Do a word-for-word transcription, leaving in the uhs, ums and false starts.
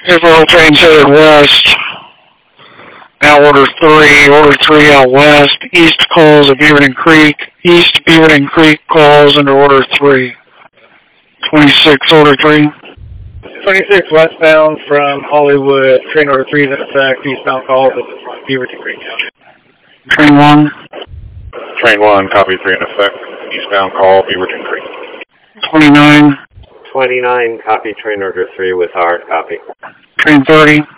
Israel trains headed west. Now order three, order three out west. East calls at Beaverton Creek. East Beaverton Creek calls under order three. twenty-six, order three. twenty-six westbound from Hollywood. Train order three is in effect. Eastbound calls at Beaverton Creek. Train one. Train one, copy three in effect. Eastbound call, Beaverton Creek. twenty-nine. twenty-nine, copy train order three with hard copy. Train thirty.